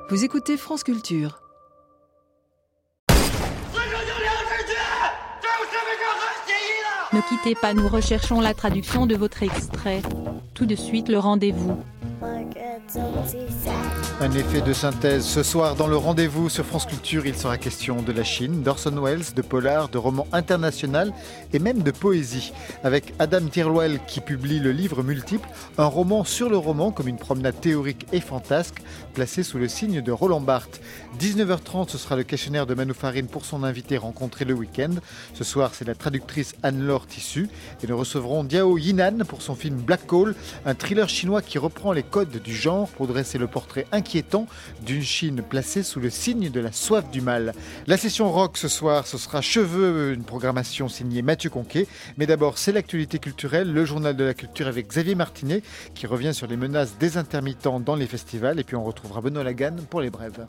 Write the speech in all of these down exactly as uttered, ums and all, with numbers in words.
Vous écoutez France Culture. Ne quittez pas, nous recherchons la traduction de votre extrait. Tout de suite, le rendez-vous. Un effet de synthèse. Ce soir, dans le rendez-vous sur France Culture, il sera question de la Chine, d'Orson Welles, de polar, de roman international et même de poésie. Avec Adam Thirlwell qui publie le livre Multiple, un roman sur le roman comme une promenade théorique et fantasque placée sous le signe de Roland Barthes. dix-neuf heures trente, ce sera le questionnaire de Manu Farine pour son invité rencontré le week-end. Ce soir, c'est la traductrice Anne-Laure Tissu et nous recevrons Diao Yinan pour son film Black Hole, un thriller chinois qui reprend les codes du genre pour dresser le portrait inquiétant d'une Chine placée sous le signe de la soif du mal. La session rock ce soir, ce sera Cheveux, une programmation signée Mathieu Conquet. Mais d'abord, c'est l'actualité culturelle, le journal de la culture avec Xavier Martinet qui revient sur les menaces des intermittents dans les festivals. Et puis on retrouvera Benoît Lagan pour les brèves.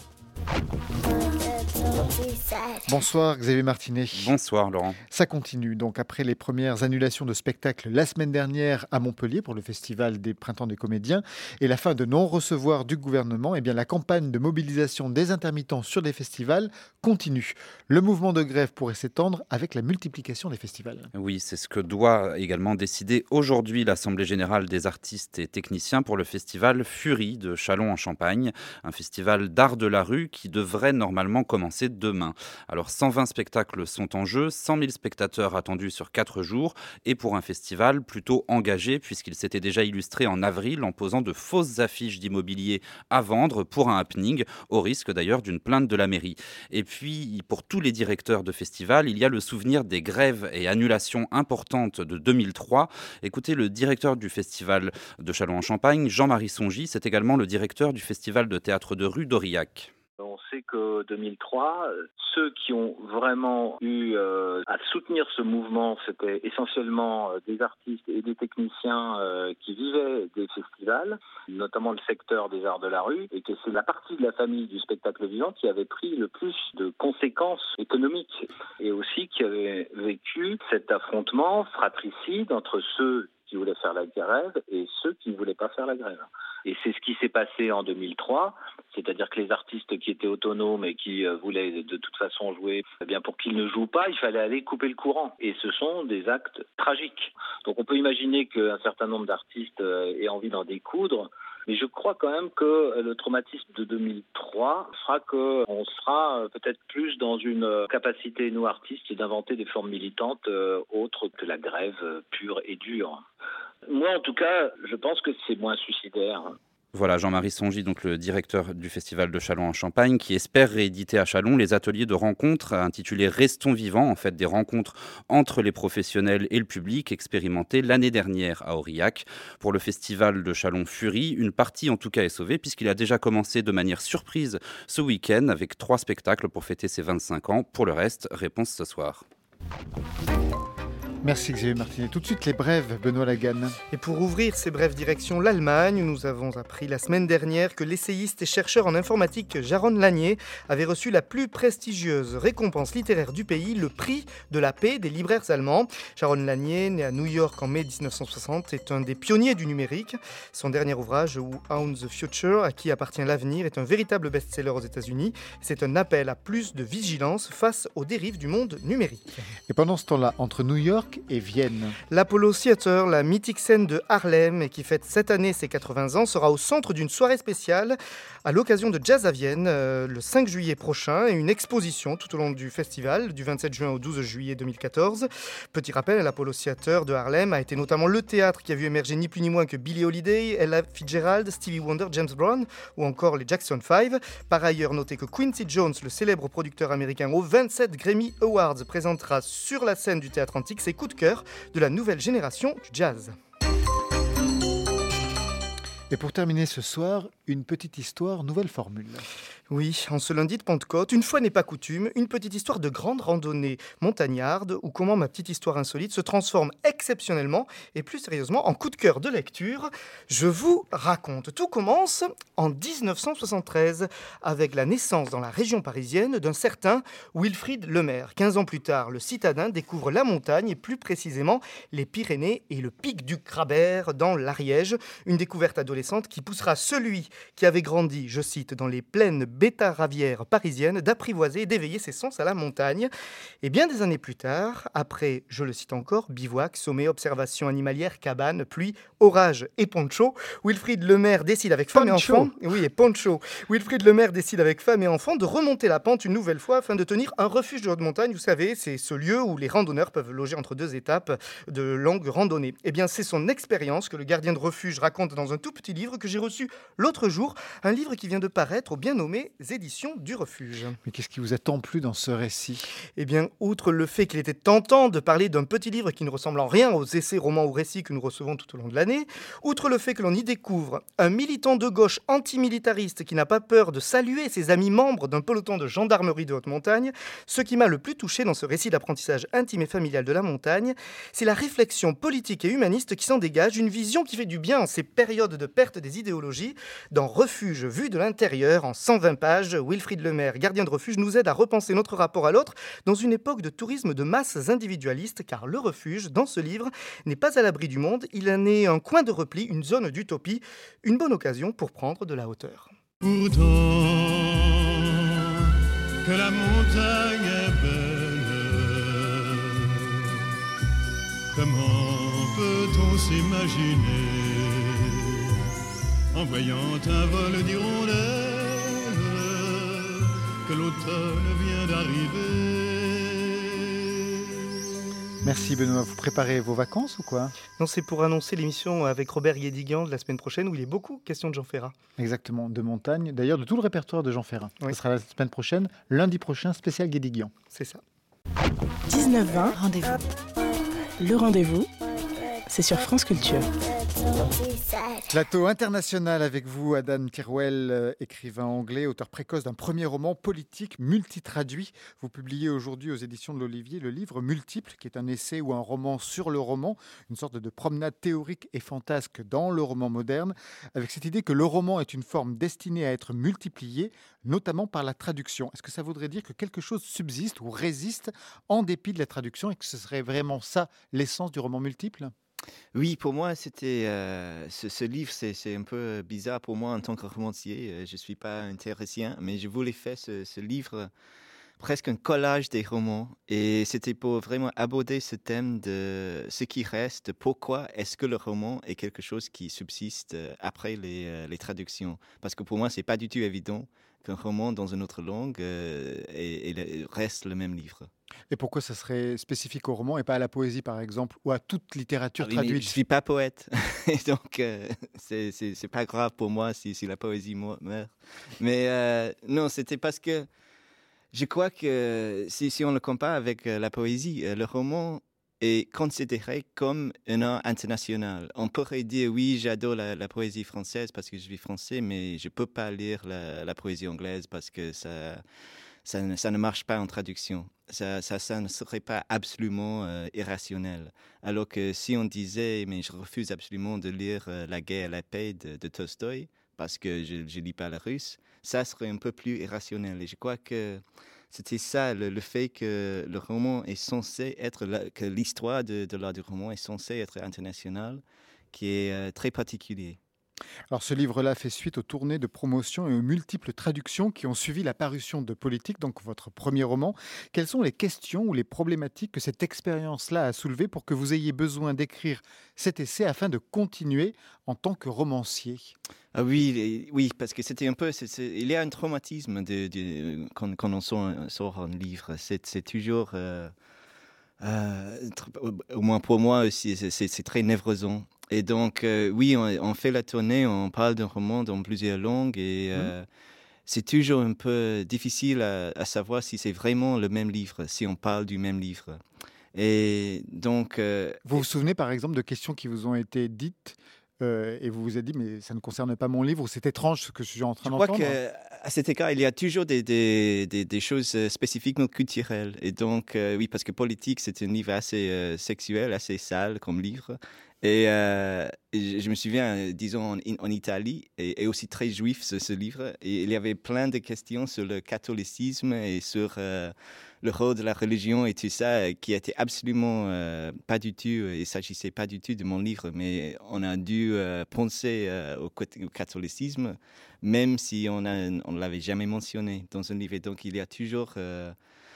Bonsoir Xavier Martinet. Bonsoir Laurent. Ça continue donc après les premières annulations de spectacles la semaine dernière à Montpellier pour le festival des Printemps des Comédiens et la fin de non-recevoir du gouvernement, eh bien la campagne de mobilisation des intermittents sur les festivals continue. Le mouvement de grève pourrait s'étendre avec la multiplication des festivals. Oui, c'est ce que doit également décider aujourd'hui l'Assemblée générale des artistes et techniciens pour le festival Fury de Châlons-en-Champagne, un festival d'art de la rue qui devrait normalement commencer demain. Alors cent vingt spectacles sont en jeu, cent mille spectateurs attendus sur quatre jours et pour un festival plutôt engagé puisqu'il s'était déjà illustré en avril en posant de fausses affiches d'immobilier à vendre pour un happening, au risque d'ailleurs d'une plainte de la mairie. Et puis pour tous les directeurs de festivals, il y a le souvenir des grèves et annulations importantes de deux mille trois. Écoutez, le directeur du festival de Châlons-en-Champagne, Jean-Marie Songy, c'est également le directeur du festival de théâtre de rue d'Aurillac. On sait que deux mille trois, ceux qui ont vraiment eu euh, à soutenir ce mouvement, c'était essentiellement euh, des artistes et des techniciens euh, qui vivaient des festivals, notamment le secteur des arts de la rue, et que c'est la partie de la famille du spectacle vivant qui avait pris le plus de conséquences économiques et aussi qui avait vécu cet affrontement fratricide entre ceux qui voulaient faire la grève et ceux qui ne voulaient pas faire la grève. Et c'est ce qui s'est passé en deux mille trois, c'est-à-dire que les artistes qui étaient autonomes et qui euh, voulaient de toute façon jouer, eh bien pour qu'ils ne jouent pas, il fallait aller couper le courant. Et ce sont des actes tragiques. Donc on peut imaginer qu'un certain nombre d'artistes euh, aient envie d'en découdre, mais je crois quand même que le traumatisme de deux mille trois fera qu'on sera peut-être plus dans une capacité, nous artistes, d'inventer des formes militantes euh, autres que la grève pure et dure. Moi, en tout cas, je pense que c'est moins suicidaire. Voilà, Jean-Marie Songy, donc le directeur du festival de Châlons-en-Champagne, qui espère rééditer à Châlons les ateliers de rencontres intitulés Restons vivants, en fait des rencontres entre les professionnels et le public expérimentées l'année dernière à Aurillac. Pour le festival de Châlons Fury, une partie en tout cas est sauvée puisqu'il a déjà commencé de manière surprise ce week-end avec trois spectacles pour fêter ses vingt-cinq ans. Pour le reste, réponse ce soir. Merci Xavier Martinet. Tout de suite les brèves, Benoît Lagan. Et pour ouvrir ces brèves direction l'Allemagne, nous avons appris la semaine dernière que l'essayiste et chercheur en informatique Jaron Lanier avait reçu la plus prestigieuse récompense littéraire du pays, le prix de la paix des libraires allemands. Jaron Lanier, né à New York en mai dix-neuf cent soixante, est un des pionniers du numérique. Son dernier ouvrage, Who Owns the Future, à qui appartient l'avenir, est un véritable best-seller aux États-Unis. C'est un appel à plus de vigilance face aux dérives du monde numérique. Et pendant ce temps-là, entre New York et Vienne, l'Apollo Theater, la mythique scène de Harlem et qui fête cette année ses quatre-vingts ans, sera au centre d'une soirée spéciale à l'occasion de Jazz à Vienne euh, le cinq juillet prochain et une exposition tout au long du festival du vingt-sept juin au douze juillet deux mille quatorze. Petit rappel, l'Apollo Theater de Harlem a été notamment le théâtre qui a vu émerger ni plus ni moins que Billie Holiday, Ella Fitzgerald, Stevie Wonder, James Brown ou encore les Jackson five. Par ailleurs, notez que Quincy Jones, le célèbre producteur américain aux vingt-sept Grammy Awards, présentera sur la scène du théâtre antique ses coups de cœur de la nouvelle génération du jazz. Et pour terminer ce soir, une petite histoire, nouvelle formule. Oui, en ce lundi de Pentecôte, une fois n'est pas coutume, une petite histoire de grande randonnée montagnarde ou comment ma petite histoire insolite se transforme exceptionnellement et plus sérieusement en coup de cœur de lecture. Je vous raconte. Tout commence en dix-neuf cent soixante-treize avec la naissance dans la région parisienne d'un certain Wilfrid Lemaire. quinze ans plus tard, le citadin découvre la montagne et plus précisément les Pyrénées et le pic du Crabère dans l'Ariège. Une découverte adolescente qui poussera celui qui avait grandi, je cite, dans les plaines bétaravières parisiennes, d'apprivoiser et d'éveiller ses sens à la montagne. Et bien des années plus tard, après, je le cite encore, bivouac, sommet, observation animalière, cabane, pluie, orage et poncho, Wilfrid Lemaire décide avec femme Poncho. et enfant, oui, et poncho, Wilfrid Lemaire décide avec femme et enfant de remonter la pente une nouvelle fois afin de tenir un refuge de haute montagne. Vous savez, c'est ce lieu où les randonneurs peuvent loger entre deux étapes de longues randonnées. Eh bien, c'est son expérience que le gardien de refuge raconte dans un tout petit livre que j'ai reçu l'autre jour, un livre qui vient de paraître aux bien nommées éditions du Refuge. Mais qu'est-ce qui vous a tant plu dans ce récit ? Eh bien, outre le fait qu'il était tentant de parler d'un petit livre qui ne ressemble en rien aux essais, romans ou récits que nous recevons tout au long de l'année, outre le fait que l'on y découvre un militant de gauche antimilitariste qui n'a pas peur de saluer ses amis membres d'un peloton de gendarmerie de haute montagne, ce qui m'a le plus touché dans ce récit d'apprentissage intime et familial de la montagne, c'est la réflexion politique et humaniste qui s'en dégage, une vision qui fait du bien en ces périodes de perte des idéologies. Dans Refuge vu de l'intérieur, en cent vingt pages, Wilfrid Lemaire, gardien de refuge, nous aide à repenser notre rapport à l'autre dans une époque de tourisme de masses individualistes, car le refuge, dans ce livre, n'est pas à l'abri du monde, il en est un coin de repli, une zone d'utopie, une bonne occasion pour prendre de la hauteur. Pourtant que la montagne est belle, comment peut-on s'imaginer en voyant un vol d'hirondelles que l'automne vient d'arriver. Merci Benoît, vous préparez vos vacances ou quoi ? Non, c'est pour annoncer l'émission avec Robert Guédiguian de la semaine prochaine où il est beaucoup question de Jean Ferrat. Exactement, de montagne, d'ailleurs de tout le répertoire de Jean Ferrat. Oui. Ce sera la semaine prochaine, lundi prochain, spécial Guédiguian. C'est ça. dix-neuf vingt, rendez-vous. Le rendez-vous, c'est sur France Culture. Plateau international avec vous, Adam Tyrwell, euh, écrivain anglais, auteur précoce d'un premier roman politique multitraduit. Vous publiez aujourd'hui aux éditions de l'Olivier le livre Multiple, qui est un essai ou un roman sur le roman, une sorte de promenade théorique et fantasque dans le roman moderne, avec cette idée que le roman est une forme destinée à être multipliée, notamment par la traduction. Est-ce que ça voudrait dire que quelque chose subsiste ou résiste en dépit de la traduction et que ce serait vraiment ça l'essence du roman multiple ? Oui, pour moi, c'était euh, ce, ce livre, c'est, c'est un peu bizarre pour moi en tant que romancier. Euh, Je ne suis pas un théoricien, mais je voulais faire ce, ce livre presque un collage des romans. Et c'était pour vraiment aborder ce thème de ce qui reste. Pourquoi est-ce que le roman est quelque chose qui subsiste après les, euh, les traductions ? Parce que pour moi, ce n'est pas du tout évident qu'un roman dans une autre langue euh, et, et reste le même livre. Et pourquoi ça serait spécifique au roman et pas à la poésie, par exemple, ou à toute littérature Ah oui, traduite ? je ne suis pas poète, et donc euh, c'est, c'est, c'est pas grave pour moi si, si la poésie meurt. Mais euh, non, c'était parce que je crois que si, si on le compare avec euh, la poésie, euh, le roman est considéré comme un art international. On pourrait dire, oui, j'adore la, la poésie française parce que je suis français, mais je ne peux pas lire la, la poésie anglaise parce que ça... Ça ne, ça ne marche pas en traduction. Ça, ça, ça ne serait pas absolument euh, irrationnel. Alors que si on disait, mais je refuse absolument de lire euh, La guerre et la paix de, de Tolstoï, parce que je ne lis pas le russe, ça serait un peu plus irrationnel. Et je crois que c'était ça, le, le fait que le roman est censé être, la, que l'histoire de, de l'art du roman est censée être internationale, qui est euh, très particulier. Alors ce livre-là fait suite aux tournées de promotion et aux multiples traductions qui ont suivi la parution de Politique, donc votre premier roman. Quelles sont les questions ou les problématiques que cette expérience-là a soulevées pour que vous ayez besoin d'écrire cet essai afin de continuer en tant que romancier ? Ah oui, oui, parce que c'était un peu, c'est, c'est, il y a un traumatisme de, de, quand, quand on sort, sort un livre. C'est, c'est toujours, euh, euh, au moins pour moi aussi, c'est, c'est, c'est très névrosant. Et donc, euh, oui, on, on fait la tournée, on parle d'un roman dans plusieurs langues et euh, mmh. c'est toujours un peu difficile à, à savoir si c'est vraiment le même livre, si on parle du même livre. Et donc... Euh, vous vous souvenez par exemple de questions qui vous ont été dites euh, et vous vous êtes dit, mais ça ne concerne pas mon livre, ou c'est étrange ce que je suis en train je d'entendre ? Je crois à cet égard, il y a toujours des, des, des, des choses spécifiquement culturelles. Et donc, euh, oui, parce que politique, c'est un livre assez euh, sexuel, assez sale comme livre. Et, euh, et je me souviens, disons, en, en Italie, et, et aussi très juif, ce, ce livre, et il y avait plein de questions sur le catholicisme et sur euh, le rôle de la religion et tout ça, qui était absolument euh, pas du tout, il ne s'agissait pas du tout de mon livre, mais on a dû euh, penser euh, au, au catholicisme, même si on ne on l'avait jamais mentionné dans un livre. Et donc, il y a toujours... Euh,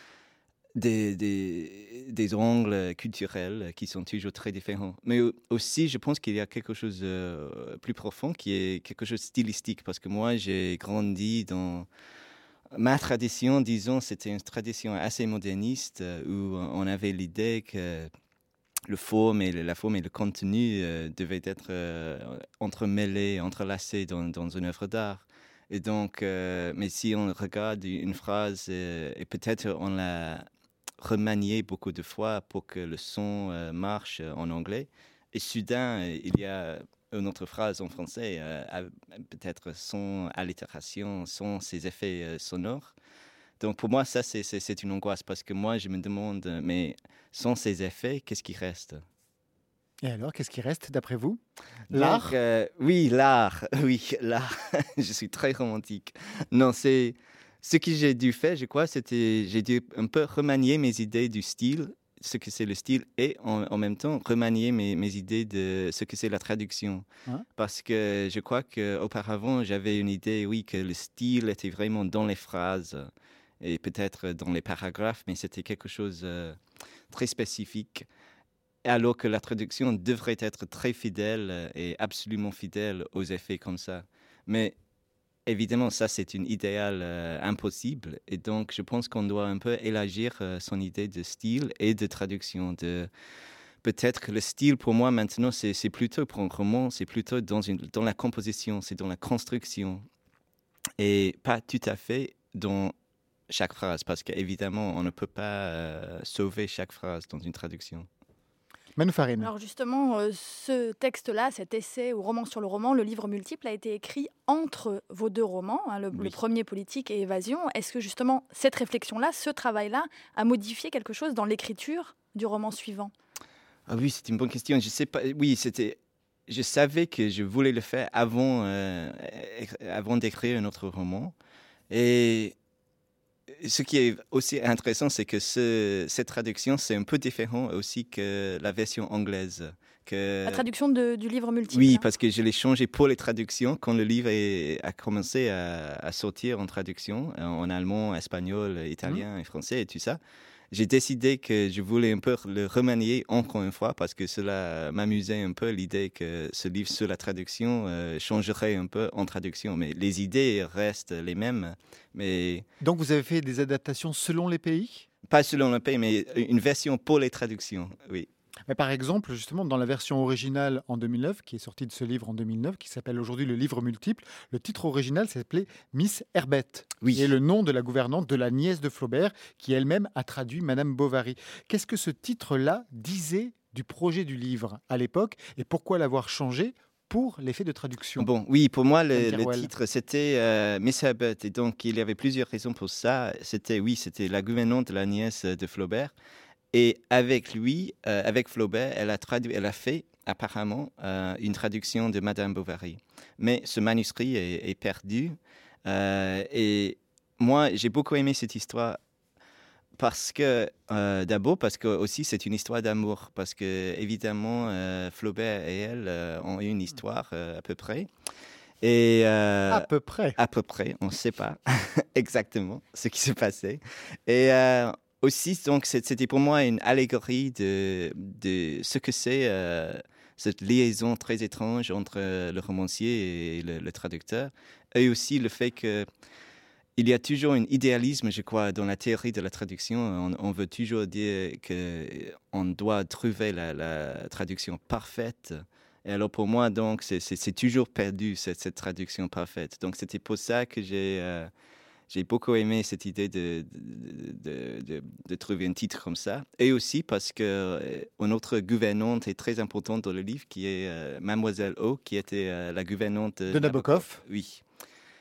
Des, des, des angles culturels qui sont toujours très différents. Mais aussi, je pense qu'il y a quelque chose de plus profond qui est quelque chose de stylistique. Parce que moi, j'ai grandi dans ma tradition, disons, c'était une tradition assez moderniste où on avait l'idée que le forme et le, la forme et le contenu euh, devaient être euh, entremêlés, entrelacés dans, dans une œuvre d'art. Et donc, euh, mais si on regarde une phrase euh, et peut-être on l'a remanié beaucoup de fois pour que le son euh, marche en anglais. Et soudain, il y a une autre phrase en français, euh, peut-être sans allitération, sans ces effets euh, sonores. Donc pour moi, ça, c'est, c'est, c'est une angoisse parce que moi, je me demande, mais sans ces effets, qu'est-ce qui reste ? Et alors, qu'est-ce qui reste d'après vous ? L'art ? Donc, euh, Oui, l'art. Oui, l'art. Je suis très romantique. Non, c'est... Ce que j'ai dû faire, je crois, c'était j'ai dû un peu remanier mes idées du style, ce que c'est le style, et en, en même temps remanier mes, mes idées de ce que c'est la traduction. Hein? Parce que je crois qu'auparavant, j'avais une idée, oui, que le style était vraiment dans les phrases et peut-être dans les paragraphes, mais c'était quelque chose de euh, très spécifique. Alors que la traduction devrait être très fidèle et absolument fidèle aux effets comme ça. Mais évidemment, ça, c'est une idéal euh, impossible. Et donc, je pense qu'on doit un peu élargir euh, son idée de style et de traduction. De... Peut-être que le style, pour moi, maintenant, c'est, c'est plutôt, pour un roman, c'est plutôt dans, une, dans la composition, c'est dans la construction. Et pas tout à fait dans chaque phrase. Parce qu'évidemment, on ne peut pas euh, sauver chaque phrase dans une traduction. Manu Farine. Alors justement, euh, ce texte-là, cet essai ou roman sur le roman, le livre multiple, a été écrit entre vos deux romans, hein, le, oui. le premier Politique et Évasion. Est-ce que justement cette réflexion-là, ce travail-là, a modifié quelque chose dans l'écriture du roman suivant ? Ah oui, c'est une bonne question. Je sais pas. Oui, c'était. Je savais que je voulais le faire avant, euh, avant d'écrire un autre roman. Et ce qui est aussi intéressant, c'est que ce, cette traduction, c'est un peu différent aussi que la version anglaise. Que... La traduction de, du livre multiple. Oui, hein. parce que je l'ai changé pour les traductions quand le livre est, a commencé à, à sortir en traduction, en allemand, espagnol, italien mmh. et français et tout ça. J'ai décidé que je voulais un peu le remanier encore une fois parce que cela m'amusait un peu l'idée que ce livre sur la traduction euh, changerait un peu en traduction. Mais les idées restent les mêmes. Mais... Donc vous avez fait des adaptations selon les pays ? Pas selon les pays, mais une version pour les traductions, oui. Mais par exemple, justement, dans la version originale en deux mille neuf, qui est sortie de ce livre en deux mille neuf, qui s'appelle aujourd'hui Le Livre Multiple, le titre original s'appelait Miss Herbet, oui. qui est le nom de la gouvernante de la nièce de Flaubert, qui elle-même a traduit Madame Bovary. Qu'est-ce que ce titre-là disait du projet du livre à l'époque et pourquoi l'avoir changé pour l'effet de traduction? Bon, oui, pour moi, le, le titre, c'était euh, Miss Herbet. Et donc, il y avait plusieurs raisons pour ça. C'était, oui, c'était la gouvernante de la nièce de Flaubert. Et avec lui, euh, avec Flaubert, elle a, traduit, elle a fait apparemment euh, une traduction de Madame Bovary. Mais ce manuscrit est, est perdu. Euh, et moi, j'ai beaucoup aimé cette histoire parce que, euh, d'abord, parce que aussi c'est une histoire d'amour. Parce que, évidemment, euh, Flaubert et elle euh, ont eu une histoire euh, à peu près. Et, euh, à peu près. À peu près, on ne sait pas exactement ce qui s'est passé. Et euh, aussi, donc, c'était pour moi une allégorie de, de ce que c'est euh, cette liaison très étrange entre le romancier et le, le traducteur. Et aussi le fait qu'il y a toujours un idéalisme, je crois, dans la théorie de la traduction. On, on veut toujours dire qu'on doit trouver la, la traduction parfaite. Et alors pour moi, donc, c'est, c'est, c'est toujours perdu, cette, cette traduction parfaite. Donc c'était pour ça que j'ai... Euh, J'ai beaucoup aimé cette idée de, de, de, de, de trouver un titre comme ça. Et aussi parce qu'une euh, autre gouvernante est très importante dans le livre, qui est euh, Mademoiselle O, qui était euh, la gouvernante de, de Nabokov. Oui.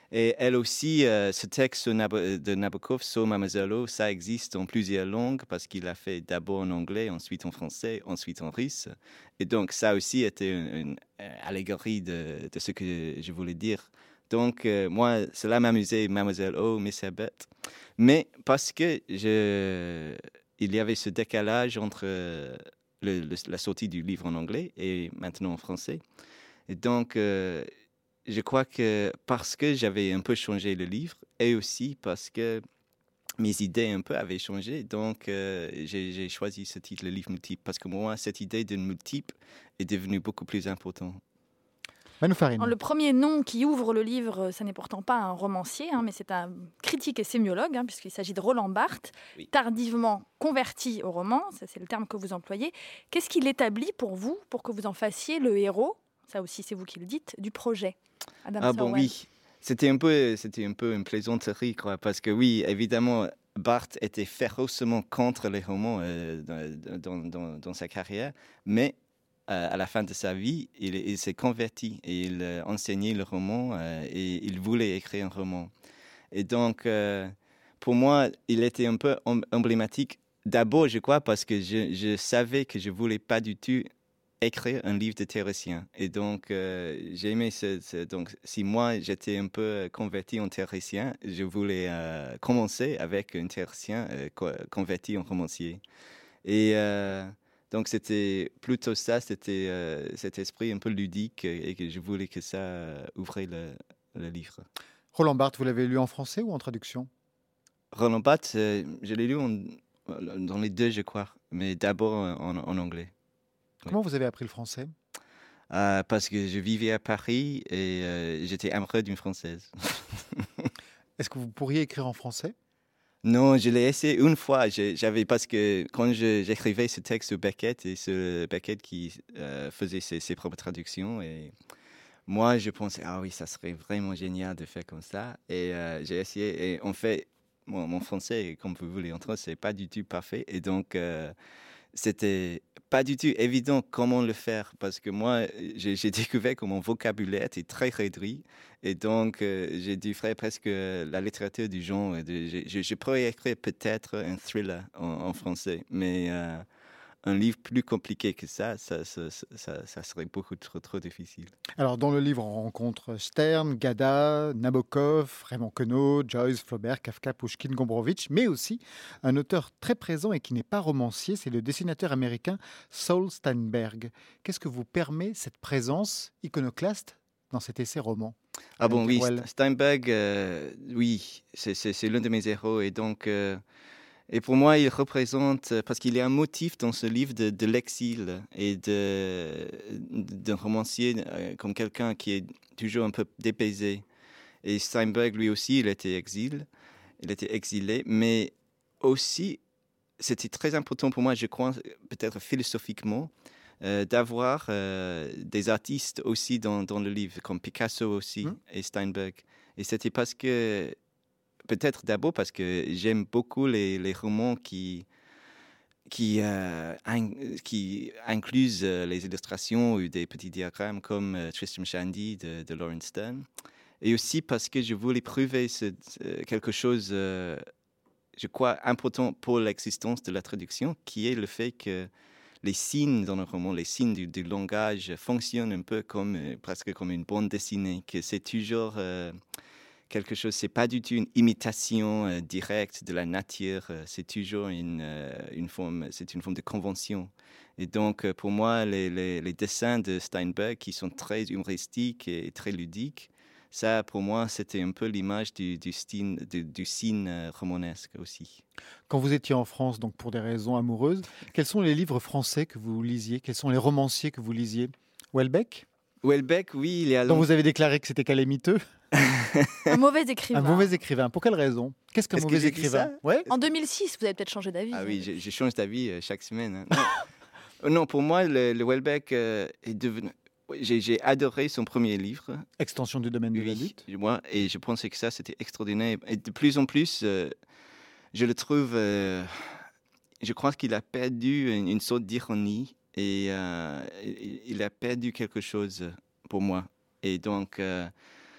Et elle aussi, euh, ce texte de Nabokov, So Mademoiselle, ça existe en plusieurs langues parce qu'il l'a fait d'abord en anglais, ensuite en français, ensuite en russe. Et donc, ça aussi était une, une allégorie de, de ce que je voulais dire. Donc, euh, moi, cela m'amusait, Mademoiselle O, Miss Herbert. Mais parce que je, il y avait ce décalage entre le, le, la sortie du livre en anglais et maintenant en français. Et donc, euh, je crois que parce que j'avais un peu changé le livre et aussi parce que mes idées un peu avaient changé, donc euh, j'ai, j'ai choisi ce titre, le livre multiple, parce que pour moi, cette idée de multiple est devenue beaucoup plus importante. Manu Farine. Le premier nom qui ouvre le livre, ce n'est pourtant pas un romancier, hein, mais c'est un critique et sémiologue, hein, puisqu'il s'agit de Roland Barthes, oui. Tardivement converti au roman, ça, c'est le terme que vous employez. Qu'est-ce qu'il établit pour vous, pour que vous en fassiez le héros, ça aussi c'est vous qui le dites, du projet? Adam Ah bon, Sorwell. oui. C'était un peu, c'était un peu une plaisanterie, quoi, parce que oui, évidemment, Barthes était férocement contre les romans euh, dans, dans, dans sa carrière, mais euh, à la fin de sa vie, il, il s'est converti et il euh, enseignait le roman euh, et il voulait écrire un roman. Et donc, euh, pour moi, il était un peu emblématique. D'abord, je crois, parce que je, je savais que je voulais pas du tout écrire un livre de théoricien. Et donc, euh, j'ai aimé ce, ce... Donc, si moi, j'étais un peu converti en théoricien, je voulais euh, commencer avec un théoricien euh, co- converti en romancier. Et euh, donc, c'était plutôt ça, c'était euh, cet esprit un peu ludique et que je voulais que ça euh, ouvre le, le livre. Roland Barthes, vous l'avez lu en français ou en traduction? Roland Barthes, euh, je l'ai lu en, dans les deux, je crois, mais d'abord en, en anglais. Comment vous avez appris le français? euh, Parce que je vivais à Paris et euh, j'étais amoureux d'une Française. Est-ce que vous pourriez écrire en français? Non, je l'ai essayé une fois. J'avais, parce que quand je, j'écrivais ce texte sur Beckett, et ce Beckett qui euh, faisait ses, ses propres traductions, et moi je pensais, ah oui, ça serait vraiment génial de faire comme ça. Et euh, j'ai essayé, et en fait, mon, mon français, comme vous voulez entendre, c'est pas du tout parfait. Et donc, euh, c'était pas du tout évident comment le faire, parce que moi, j'ai, j'ai découvert que mon vocabulaire était très réduit, et donc euh, j'ai dû faire presque la littérature du genre. De, je, je pourrais écrire peut-être un thriller en, en français, mais euh, un livre plus compliqué que ça, ça, ça, ça, ça serait beaucoup trop, trop difficile. Alors, dans le livre, on rencontre Stern, Gada, Nabokov, Raymond Queneau, Joyce, Flaubert, Kafka, Pouchkine, Gombrowicz, mais aussi un auteur très présent et qui n'est pas romancier, c'est le dessinateur américain Saul Steinberg. Qu'est-ce que vous permet cette présence iconoclaste dans cet essai-roman? Ah bon, oui, Steinberg, euh, oui, c'est, c'est, c'est l'un de mes héros, et donc... Euh, Et pour moi, il représente, parce qu'il y a un motif dans ce livre de, de l'exil et de, d'un romancier euh, comme quelqu'un qui est toujours un peu dépaysé. Et Steinberg, lui aussi, il était exil, il était exilé, mais aussi, c'était très important pour moi, je crois, peut-être philosophiquement, euh, d'avoir euh, des artistes aussi dans, dans le livre, comme Picasso aussi, mmh. et Steinberg. Et c'était parce que peut-être d'abord parce que j'aime beaucoup les, les romans qui, qui, euh, in, qui incluent les illustrations ou des petits diagrammes comme euh, Tristram Shandy de, de Lawrence Stern. Et aussi parce que je voulais prouver ce, ce, quelque chose, euh, je crois, important pour l'existence de la traduction, qui est le fait que les signes dans le roman, les signes du, du langage fonctionnent un peu comme, presque comme une bande dessinée, que c'est toujours... Euh, quelque chose, c'est pas du tout une imitation euh, directe de la nature, euh, c'est toujours une, euh, une forme, c'est une forme de convention. Et donc, euh, pour moi, les, les, les dessins de Steinberg, qui sont très humoristiques et très ludiques, ça, pour moi, c'était un peu l'image du, du, style, du, du signe euh, romanesque aussi. Quand vous étiez en France, donc pour des raisons amoureuses, quels sont les livres français que vous lisiez? Quels sont les romanciers que vous lisiez? Houellebecq? Houellebecq, oui, il y a... Donc vous avez déclaré que c'était calamiteux. Un mauvais écrivain. Un mauvais écrivain. Pour quelle raison? Qu'est-ce qu'un Est-ce mauvais que écrivain? Ouais. En deux mille six, vous avez peut-être changé d'avis. Ah oui, je, je change d'avis euh, chaque semaine. Hein. Non. non, pour moi, le, le Houellebecq euh, est devenu... J'ai, j'ai adoré son premier livre. Extension du domaine oui, de l'adulte. Moi, et je pensais que ça, c'était extraordinaire. Et de plus en plus, euh, je le trouve... Euh, je crois qu'il a perdu une, une sorte d'ironie et euh, il a perdu quelque chose pour moi. Et donc... Euh,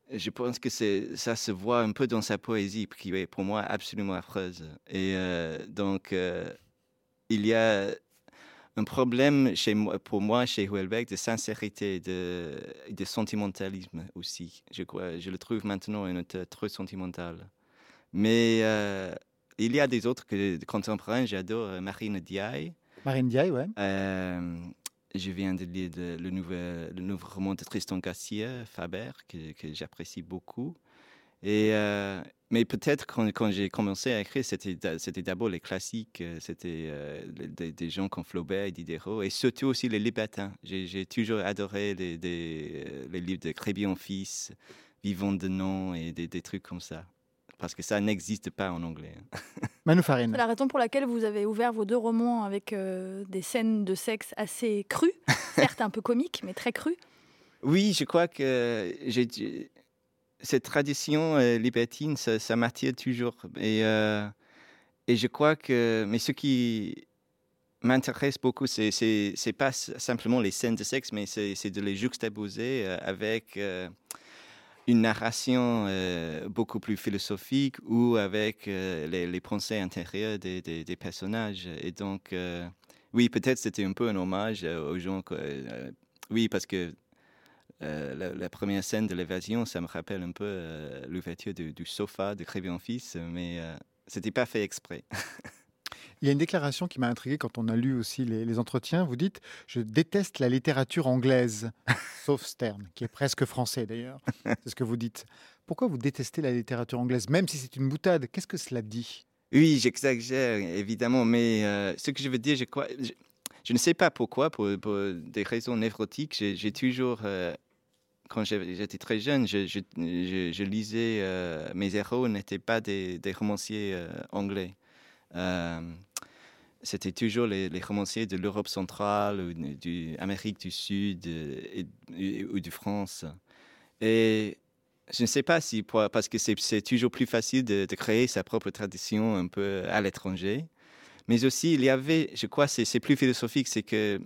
je pense que c'est, ça se voit un peu dans sa poésie, qui est pour moi absolument affreuse. Et euh, donc, euh, il y a un problème chez moi, pour moi, chez Houellebecq, de sincérité, de, de sentimentalisme aussi. Je, crois, je le trouve maintenant un auteur trop sentimental. Mais euh, il y a des autres que, contemporains, j'adore Marine Diaye. Marine Diaye, ouais. Euh, je viens de lire de, le, nouvel, le nouveau roman de Tristan Garcia, Faber, que, que j'apprécie beaucoup. Et, euh, mais peut-être quand, quand j'ai commencé à écrire, c'était, c'était d'abord les classiques, c'était euh, des, des gens comme Flaubert et Diderot, et surtout aussi les libertins. J'ai, j'ai toujours adoré les, des, les livres de Crébillon-Fils, Vivant de nom et des, des trucs comme ça. Parce que ça n'existe pas en anglais. Manu Farine. C'est la raison pour laquelle vous avez ouvert vos deux romans avec euh, des scènes de sexe assez crues, certes un peu comiques, mais très crues. Oui, je crois que j'ai, cette tradition euh, libertine, ça, ça m'attire toujours. Et, euh, et je crois que... Mais ce qui m'intéresse beaucoup, c'est, c'est, c'est pas simplement les scènes de sexe, mais c'est, c'est de les juxtaposer euh, avec... Euh, une narration euh, beaucoup plus philosophique ou avec euh, les, les pensées intérieures des, des, des personnages. Et donc, euh, oui, peut-être c'était un peu un hommage aux gens. Que, euh, oui, parce que euh, la, la première scène de l'évasion, ça me rappelle un peu euh, l'ouverture du, du sofa de Crébillon-Fils, mais euh, c'était pas fait exprès. Il y a une déclaration qui m'a intrigué quand on a lu aussi les, les entretiens. Vous dites « Je déteste la littérature anglaise », sauf Sterne, qui est presque français d'ailleurs. C'est ce que vous dites. Pourquoi vous détestez la littérature anglaise, même si c'est une boutade? Qu'est-ce que cela dit? Oui, j'exagère, évidemment, mais euh, ce que je veux dire, je, crois, je, je ne sais pas pourquoi, pour, pour des raisons névrotiques, j'ai, j'ai toujours... Euh, quand j'étais très jeune, je, je, je, je lisais... Euh, mes héros n'étaient pas des, des romanciers euh, anglais. Euh, c'était toujours les, les romanciers de l'Europe centrale ou de l'Amérique du Sud et, et, ou de France. Et je ne sais pas si, parce que c'est, c'est toujours plus facile de, de créer sa propre tradition un peu à l'étranger. Mais aussi, il y avait, je crois, c'est, c'est plus philosophique, c'est que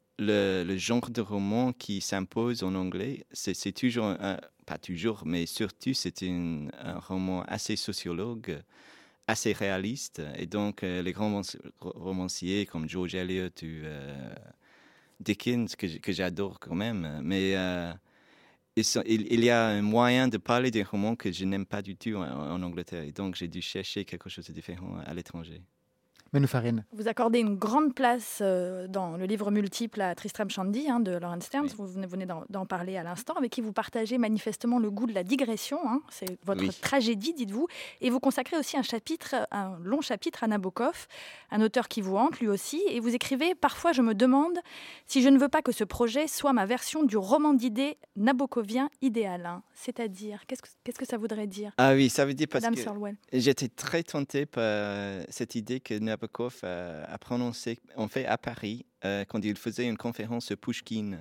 le, le genre de roman qui s'impose en anglais, c'est, c'est toujours, un, pas toujours, mais surtout, c'est une, un roman assez sociologue, assez réaliste. Et donc, euh, les grands romanciers comme George Eliot ou euh, Dickens, que, que j'adore quand même, mais euh, il, il y a un moyen de parler des romans que je n'aime pas du tout en, en Angleterre. Et donc, j'ai dû chercher quelque chose de différent à l'étranger. Manu Farine. Vous accordez une grande place euh, dans le livre multiple à Tristram Shandy hein, de Laurence Sterne, oui. Vous venez, venez d'en, d'en parler à l'instant, avec qui vous partagez manifestement le goût de la digression. Hein, c'est votre oui. tragédie, dites-vous. Et vous consacrez aussi un chapitre, un long chapitre à Nabokov, un auteur qui vous hante lui aussi. Et vous écrivez « Parfois je me demande si je ne veux pas que ce projet soit ma version du roman d'idées nabokovien idéal. Hein. » C'est-à-dire, qu'est-ce que, qu'est-ce que ça voudrait dire? Ah oui, ça veut dire parce Madame que Searle-Well. J'étais très tenté par euh, cette idée que Nabokov a, a prononcée, en fait, à Paris, euh, quand il faisait une conférence sur Pouchkine,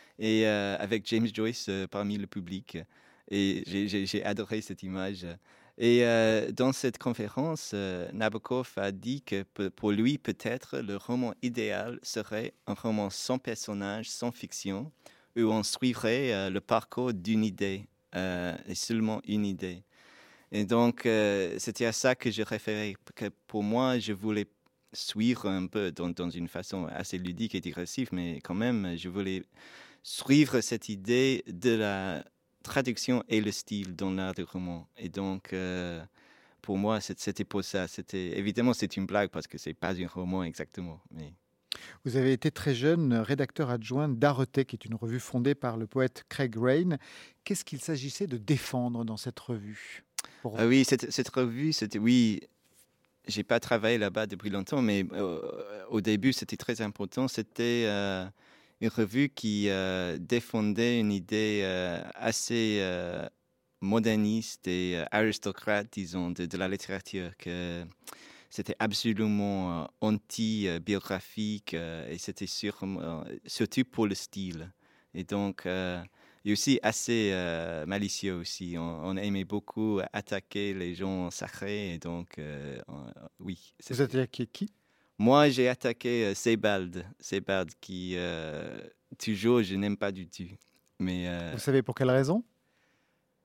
et euh, avec James Joyce euh, parmi le public. Et j'ai, j'ai, j'ai adoré cette image. Et euh, dans cette conférence, euh, Nabokov a dit que pour lui, peut-être, le roman idéal serait un roman sans personnage, sans fiction, où on suivrait euh, le parcours d'une idée. Euh, et seulement une idée. Et donc, euh, c'était à ça que je référais. Que pour moi, je voulais suivre un peu dans, dans une façon assez ludique et digressive, mais quand même, je voulais suivre cette idée de la traduction et le style dans l'art du roman. Et donc, euh, pour moi, c'était pour ça. C'était, évidemment, c'est une blague parce que ce n'est pas un roman exactement, mais... Vous avez été très jeune rédacteur adjoint d'Arete, qui est une revue fondée par le poète Craig Raine. Qu'est-ce qu'il s'agissait de défendre dans cette revue? Pour... ah Oui, cette, cette revue, c'était... Oui, je n'ai pas travaillé là-bas depuis longtemps, mais euh, au début, c'était très important. C'était euh, une revue qui euh, défendait une idée euh, assez euh, moderniste et euh, aristocrate, disons, de, de la littérature, que... C'était absolument euh, anti-biographique euh, et c'était sur, euh, surtout pour le style. Et donc, euh, et aussi assez euh, malicieux aussi. On, on aimait beaucoup attaquer les gens sacrés. Et donc, euh, on, oui. Vous avez attaqué qui? Moi, j'ai attaqué euh, Sebald. Sebald qui, euh, toujours, je n'aime pas du tout. Mais, euh, vous savez pour quelle raison?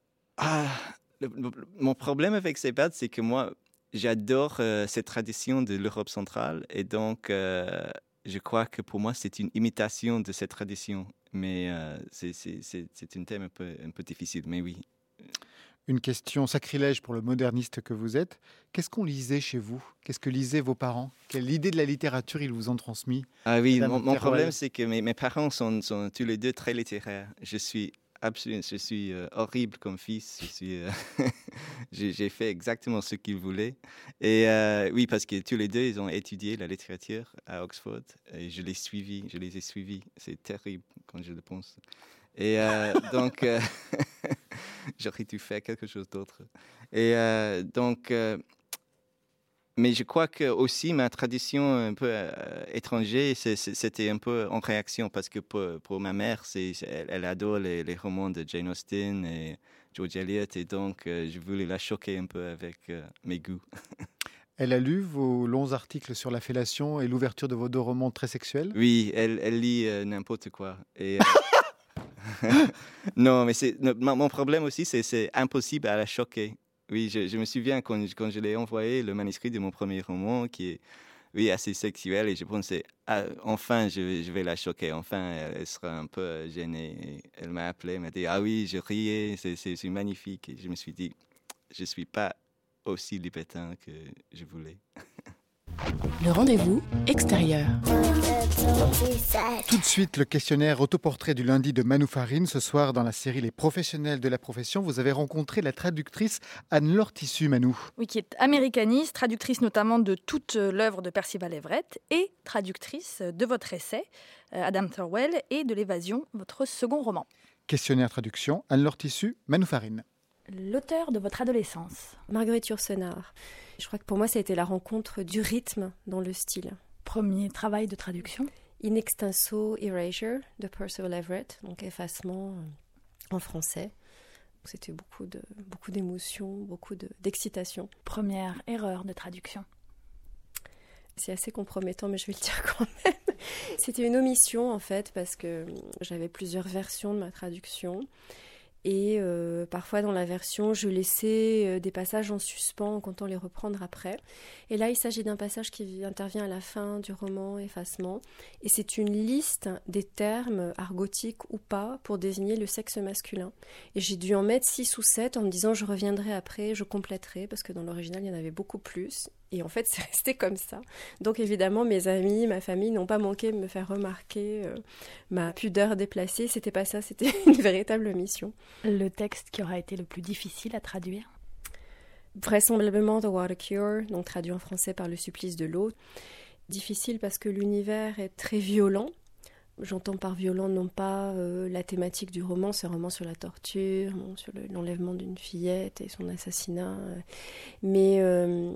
Ah, le, le, mon problème avec Sebald, c'est que moi, j'adore euh, cette tradition de l'Europe centrale. Et donc, euh, je crois que pour moi, c'est une imitation de cette tradition. Mais euh, c'est, c'est, c'est, c'est un thème un peu, un peu difficile, mais oui. Une question sacrilège pour le moderniste que vous êtes. Qu'est-ce qu'on lisait chez vous? Qu'est-ce que lisaient vos parents? Quelle idée de la littérature ils vous ont transmis? Ah oui, mon, mon problème, c'est que mes, mes parents sont, sont tous les deux très littéraires. Je suis absolument, je suis euh, horrible comme fils. Je suis, euh, j'ai, j'ai fait exactement ce qu'ils voulaient. Et euh, oui, parce que tous les deux, ils ont étudié la littérature à Oxford. Et je les suivis, je les ai suivis. C'est terrible quand je le pense. Et euh, donc, euh, j'aurais dû faire quelque chose d'autre. Et euh, donc, euh, mais je crois que aussi ma tradition un peu euh, étrangère, c'est, c'est, c'était un peu en réaction parce que pour, pour ma mère, c'est, elle, elle adore les, les romans de Jane Austen et George Eliot, et donc euh, je voulais la choquer un peu avec euh, mes goûts. Elle a lu vos longs articles sur la fellation et l'ouverture de vos deux romans très sexuels? Oui, elle, elle lit euh, n'importe quoi. Et, euh, non, mais c'est, mon problème aussi, c'est c'est impossible à la choquer. Oui, je, je me souviens quand, quand je l'ai envoyé, le manuscrit de mon premier roman, qui est oui, assez sexuel, et je pensais, ah, enfin, je, je vais la choquer, enfin, elle, elle sera un peu gênée. Et elle m'a appelé, elle m'a dit, ah oui, je riais, c'est, c'est, c'est magnifique. Et je me suis dit, je ne suis pas aussi libertin que je voulais. Le rendez-vous extérieur. Tout de suite, le questionnaire autoportrait du lundi de Manu Farine. Ce soir, dans la série Les professionnels de la profession, vous avez rencontré la traductrice Anne-Laure Tissu, Manu. Oui, qui est américaniste, traductrice notamment de toute l'œuvre de Percival Everett et traductrice de votre essai, Adam Thirlwell, et de L'évasion, votre second roman. Questionnaire traduction, Anne-Laure Tissu, Manu Farine. L'auteur de votre adolescence. Marguerite Yourcenar. Je crois que pour moi, ça a été la rencontre du rythme dans le style. Premier travail de traduction. In extenso erasure de Percival Everett, donc effacement en français. C'était beaucoup, de, beaucoup d'émotions, beaucoup de, d'excitation. Première erreur de traduction. C'est assez compromettant, mais je vais le dire quand même. C'était une omission, en fait, parce que j'avais plusieurs versions de ma traduction. Et euh, parfois dans la version, je laissais euh, des passages en suspens en comptant les reprendre après. Et là, il s'agit d'un passage qui intervient à la fin du roman Effacement. Et c'est une liste des termes argotiques ou pas pour désigner le sexe masculin. Et j'ai dû en mettre six ou sept en me disant je reviendrai après, je compléterai, parce que dans l'original, il y en avait beaucoup plus. Et en fait, c'est resté comme ça. Donc évidemment, mes amis, ma famille n'ont pas manqué de me faire remarquer euh, ma pudeur déplacée. C'était pas ça, c'était une véritable mission. Le texte qui aura été le plus difficile à traduire? Vraisemblablement The Water Cure, donc traduit en français par Le supplice de l'eau. Difficile parce que l'univers est très violent. J'entends par violent non pas euh, la thématique du roman, c'est un roman sur la torture, bon, sur le, l'enlèvement d'une fillette et son assassinat, euh, mais euh,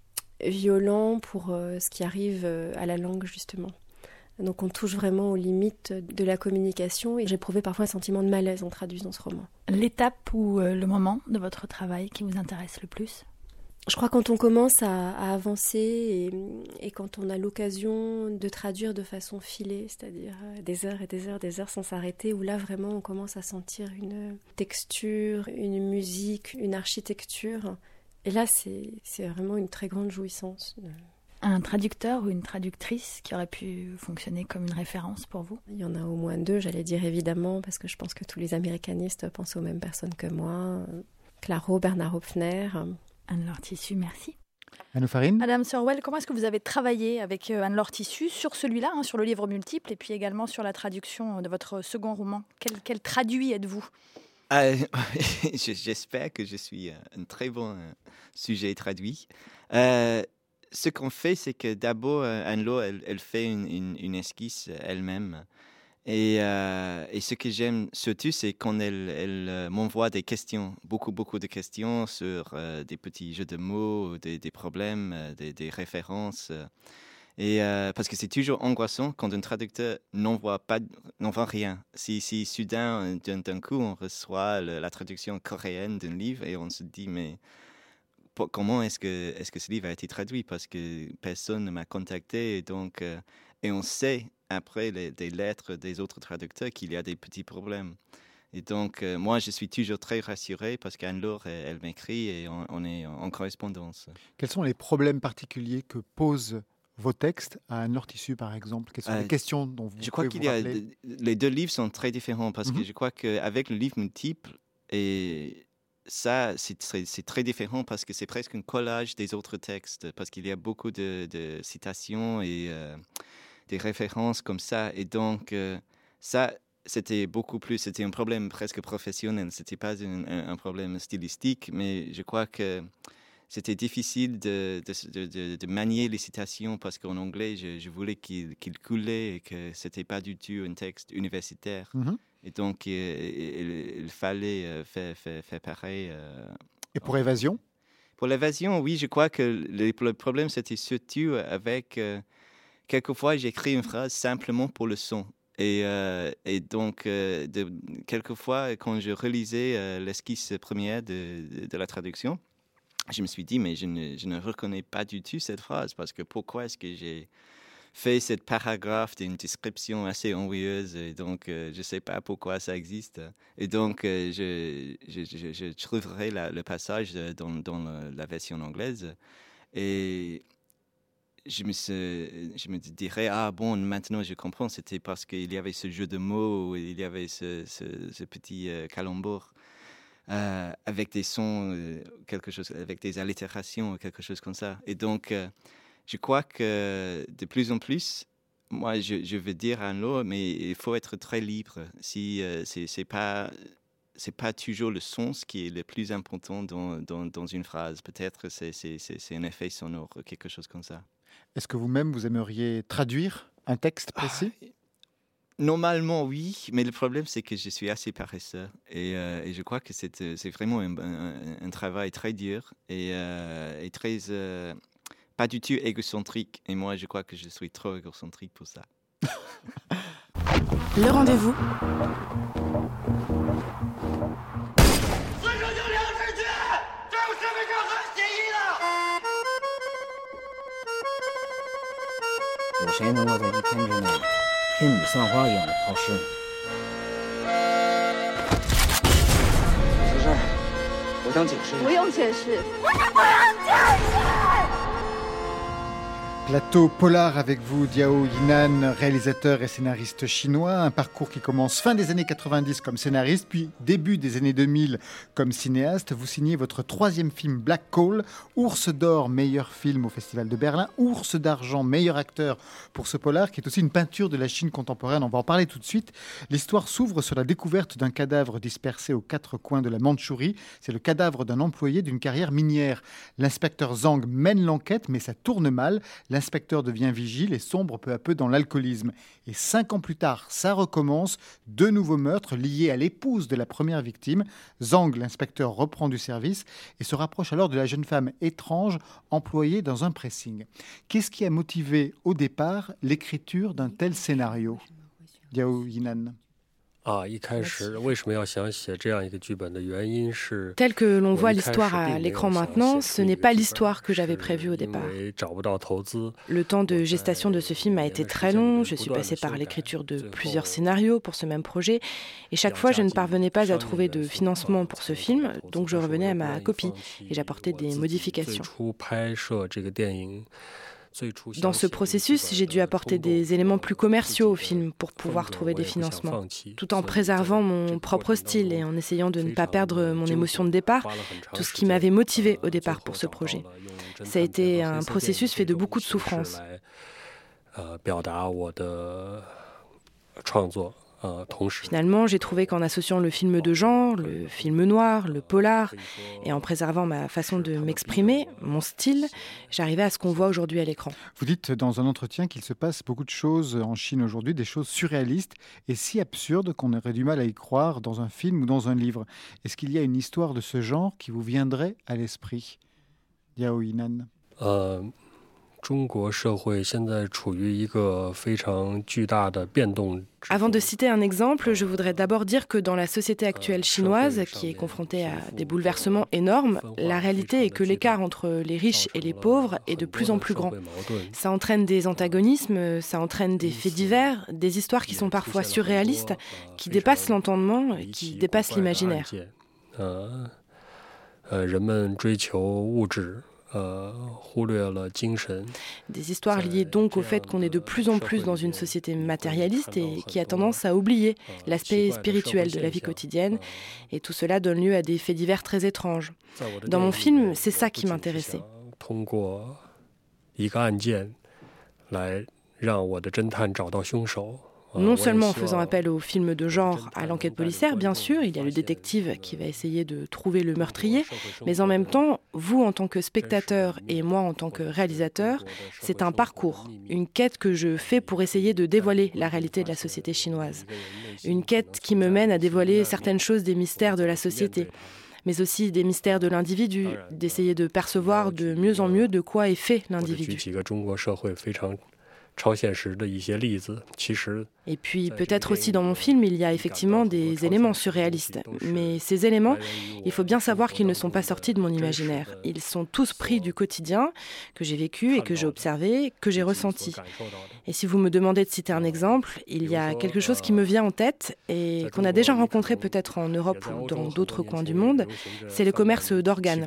violent pour euh, ce qui arrive euh, à la langue justement. Donc on touche vraiment aux limites de la communication et j'éprouvais parfois un sentiment de malaise en traduisant ce roman. L'étape ou euh, le moment de votre travail qui vous intéresse le plus? Je crois que quand on commence à, à avancer et, et quand on a l'occasion de traduire de façon filée, c'est-à-dire des heures et des heures, des heures sans s'arrêter, où là vraiment on commence à sentir une texture, une musique, une architecture. Et là c'est, c'est vraiment une très grande jouissance. Un traducteur ou une traductrice qui aurait pu fonctionner comme une référence pour vous? Il y en a au moins deux, j'allais dire évidemment, parce que je pense que tous les américanistes pensent aux mêmes personnes que moi. Claro, Bernard Hopfner. Anne-Laure Tissu, merci. Manu Farine. Madame Thirlwell, comment est-ce que vous avez travaillé avec Anne-Laure Tissu sur celui-là, hein, sur le livre multiple, et puis également sur la traduction de votre second roman? Quel, quel traduit êtes-vous? euh, J'espère que je suis un très bon sujet traduit. Euh, Ce qu'on fait, c'est que d'abord, Anne-Laure, elle, elle fait une, une, une esquisse elle-même. Et, euh, et ce que j'aime surtout, c'est quand elle, elle m'envoie des questions, beaucoup, beaucoup de questions sur euh, des petits jeux de mots, des, des problèmes, des, des références. Et, euh, parce que c'est toujours angoissant quand un traducteur n'envoie, pas, n'envoie rien. Si, si soudain, d'un, d'un coup, on reçoit le, la traduction coréenne d'un livre et on se dit, mais... comment est-ce que, est-ce que ce livre a été traduit? Parce que personne ne m'a contacté. Et, donc, euh, et on sait, après les, des lettres des autres traducteurs, qu'il y a des petits problèmes. Et donc, euh, moi, je suis toujours très rassuré parce qu'Anne-Laure, elle, elle m'écrit et on, on est en, en correspondance. Quels sont les problèmes particuliers que posent vos textes à Anne-Laure Tissu, par exemple? Quelles sont euh, les questions dont vous Je pouvez crois vous qu'il y a rappeler? Les deux livres sont très différents parce mm-hmm. que je crois qu'avec le livre multiple, et ça, c'est très, c'est très différent parce que c'est presque un collage des autres textes, parce qu'il y a beaucoup de, de citations et euh, des références comme ça. Et donc, euh, ça, c'était beaucoup plus, c'était un problème presque professionnel. Ce n'était pas un, un problème stylistique, mais je crois que c'était difficile de, de, de, de manier les citations parce qu'en anglais, je, je voulais qu'il, qu'il coulait et que ce n'était pas du tout un texte universitaire. Mm-hmm. Et donc, il, il, il fallait faire, faire, faire pareil. Et pour Évasion? Pour l'Évasion, oui, je crois que le, le problème, c'était surtout avec... Euh, quelquefois, j'écris une phrase simplement pour le son. Et, euh, et donc, euh, de, quelquefois, quand je relisais euh, l'esquisse première de, de, de la traduction, je me suis dit, mais je ne, je ne reconnais pas du tout cette phrase, parce que pourquoi est-ce que j'ai fait ce paragraphe d'une description assez ennuyeuse, et donc euh, je ne sais pas pourquoi ça existe. Et donc, euh, je, je, je, je trouverai la, le passage dans, dans la, la version anglaise, et je me, je me dirais, ah bon, maintenant je comprends, c'était parce qu'il y avait ce jeu de mots, il y avait ce, ce, ce petit euh, calembour. Euh, avec des sons, euh, quelque chose, avec des allitérations, quelque chose comme ça. Et donc, euh, je crois que de plus en plus, moi, je, je veux dire à Anne-Laure, mais il faut être très libre. Si euh, c'est, c'est pas, c'est pas toujours le sens qui est le plus important dans, dans, dans une phrase. Peut-être c'est, c'est, c'est, c'est un effet sonore, quelque chose comme ça. Est-ce que vous-même, vous aimeriez traduire un texte précis? ah, Normalement, oui, mais le problème, c'est que je suis assez paresseux. Et, euh, et je crois que c'est, c'est vraiment un, un, un travail très dur et, euh, et très, euh, pas du tout égocentrique. Et moi, je crois que je suis trop égocentrique pour ça. Le rendez-vous. Plateau polar avec vous, Diao Yinan, réalisateur et scénariste chinois. Un parcours qui commence fin des années quatre-vingt-dix comme scénariste, puis début des années deux mille comme cinéaste. Vous signez votre troisième film Black Coal, Ours d'or, meilleur film au Festival de Berlin, Ours d'argent, meilleur acteur pour ce polar, qui est aussi une peinture de la Chine contemporaine. On va en parler tout de suite. L'histoire s'ouvre sur la découverte d'un cadavre dispersé aux quatre coins de la Mandchourie. C'est le cadavre d'un employé d'une carrière minière. L'inspecteur Zhang mène l'enquête, mais ça tourne mal. L'inspecteur devient vigile et sombre peu à peu dans l'alcoolisme. Et cinq ans plus tard, ça recommence. Deux nouveaux meurtres liés à l'épouse de la première victime. Zhang, l'inspecteur, reprend du service et se rapproche alors de la jeune femme étrange employée dans un pressing. Qu'est-ce qui a motivé au départ l'écriture d'un tel scénario? Diao Yinan. Tel que l'on voit l'histoire à l'écran maintenant, ce n'est pas l'histoire que j'avais prévue au départ. Le temps de gestation de ce film a été très long, je suis passée par l'écriture de plusieurs scénarios pour ce même projet, et chaque fois je ne parvenais pas à trouver de financement pour ce film, donc je revenais à ma copie et j'apportais des modifications. Dans ce processus, j'ai dû apporter des éléments plus commerciaux au film pour pouvoir trouver des financements, tout en préservant mon propre style et en essayant de ne pas perdre mon émotion de départ, tout ce qui m'avait motivé au départ pour ce projet. Ça a été un processus fait de beaucoup de souffrance. Finalement, j'ai trouvé qu'en associant le film de genre, le film noir, le polar, et en préservant ma façon de m'exprimer, mon style, j'arrivais à ce qu'on voit aujourd'hui à l'écran. Vous dites dans un entretien qu'il se passe beaucoup de choses en Chine aujourd'hui, des choses surréalistes et si absurdes qu'on aurait du mal à y croire dans un film ou dans un livre. Est-ce qu'il y a une histoire de ce genre qui vous viendrait à l'esprit, Diao Yinan? euh... Avant de citer un exemple, je voudrais d'abord dire que dans la société actuelle chinoise, qui est confrontée à des bouleversements énormes, la réalité est que l'écart entre les riches et les pauvres est de plus en plus grand. Ça entraîne des antagonismes, ça entraîne des faits divers, des histoires qui sont parfois surréalistes, qui dépassent l'entendement, qui dépassent l'imaginaire. Des histoires liées donc au fait qu'on est de plus en plus dans une société matérialiste et qui a tendance à oublier l'aspect spirituel de la vie quotidienne. Et tout cela donne lieu à des faits divers très étranges. Dans mon film, c'est ça qui m'intéressait. Non seulement en faisant appel aux films de genre, à l'enquête policière, bien sûr, il y a le détective qui va essayer de trouver le meurtrier, mais en même temps, vous en tant que spectateur et moi en tant que réalisateur, c'est un parcours, une quête que je fais pour essayer de dévoiler la réalité de la société chinoise. Une quête qui me mène à dévoiler certaines choses des mystères de la société, mais aussi des mystères de l'individu, d'essayer de percevoir de mieux en mieux de quoi est fait l'individu. Et puis peut-être aussi dans mon film, il y a effectivement des éléments surréalistes. Mais ces éléments, il faut bien savoir qu'ils ne sont pas sortis de mon imaginaire. Ils sont tous pris du quotidien que j'ai vécu et que j'ai observé, que j'ai ressenti. Et si vous me demandez de citer un exemple, il y a quelque chose qui me vient en tête et qu'on a déjà rencontré peut-être en Europe ou dans d'autres coins du monde, c'est le commerce d'organes.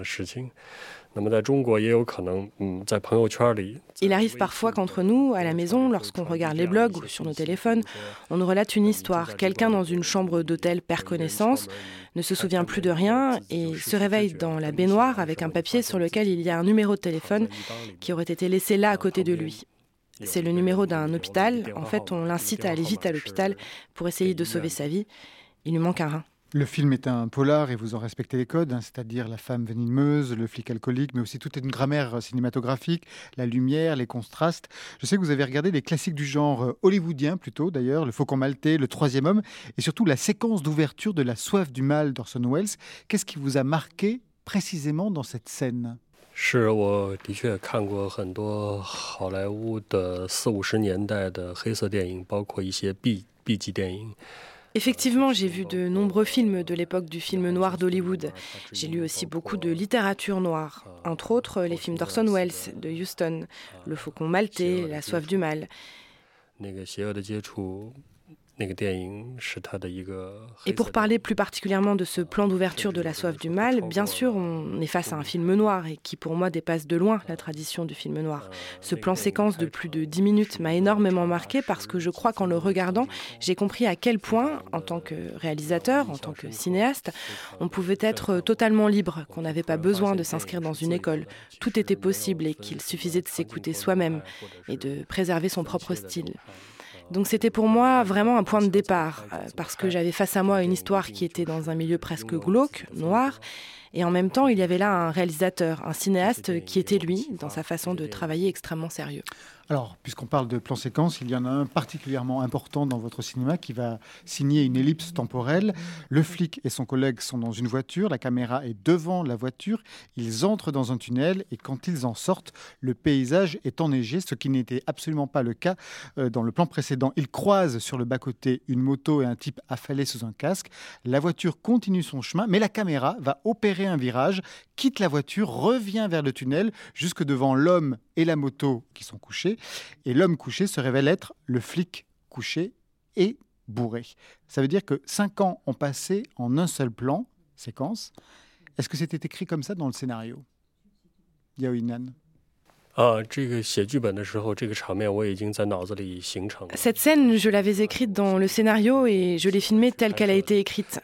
Il arrive parfois qu'entre nous, à la maison, lorsqu'on regarde les blogs ou sur nos téléphones, on nous relate une histoire. Quelqu'un dans une chambre d'hôtel perd connaissance, ne se souvient plus de rien et se réveille dans la baignoire avec un papier sur lequel il y a un numéro de téléphone qui aurait été laissé là à côté de lui. C'est le numéro d'un hôpital. En fait, on l'incite à aller vite à l'hôpital pour essayer de sauver sa vie. Il lui manque un rein. Le film est un polar et vous en respectez les codes, hein, c'est-à-dire la femme venimeuse, le flic alcoolique, mais aussi toute une grammaire cinématographique, la lumière, les contrastes. Je sais que vous avez regardé les classiques du genre hollywoodien plutôt d'ailleurs, Le Faucon Maltais, Le Troisième Homme, et surtout la séquence d'ouverture de La Soif du mal d'Orson Welles. Qu'est-ce qui vous a marqué précisément dans cette scène ? 是我的确看过很多好莱坞的四五十年代的黑色电影，包括一些 B B 级电影。 Effectivement, j'ai vu de nombreux films de l'époque du film noir d'Hollywood. J'ai lu aussi beaucoup de littérature noire, entre autres les films d'Orson Welles, de Huston, Le Faucon Maltais, La Soif du mal. Et pour parler plus particulièrement de ce plan d'ouverture de La Soif du mal, bien sûr, on est face à un film noir et qui pour moi dépasse de loin la tradition du film noir. Ce plan séquence de plus de dix minutes m'a énormément marqué parce que je crois qu'en le regardant, j'ai compris à quel point, en tant que réalisateur, en tant que cinéaste, on pouvait être totalement libre, qu'on n'avait pas besoin de s'inscrire dans une école. Tout était possible et qu'il suffisait de s'écouter soi-même et de préserver son propre style. Donc c'était pour moi vraiment un point de départ, euh, parce que j'avais face à moi une histoire qui était dans un milieu presque glauque, noir, et en même temps il y avait là un réalisateur, un cinéaste qui était lui, dans sa façon de travailler extrêmement sérieux. Alors, puisqu'on parle de plan séquence, il y en a un particulièrement important dans votre cinéma qui va signer une ellipse temporelle. Le flic et son collègue sont dans une voiture, la caméra est devant la voiture, ils entrent dans un tunnel et quand ils en sortent, le paysage est enneigé, ce qui n'était absolument pas le cas dans le plan précédent. Ils croisent sur le bas-côté une moto et un type affalé sous un casque. La voiture continue son chemin, mais la caméra va opérer un virage, quitte la voiture, revient vers le tunnel, jusque devant l'homme et la moto qui sont couchés. Et l'homme couché se révèle être le flic couché et bourré. Ça veut dire que cinq ans ont passé en un seul plan, séquence. Est-ce que c'était écrit comme ça dans le scénario, Yao Yinan? Cette scène, je l'avais écrite dans le scénario et je l'ai filmée telle qu'elle a été écrite.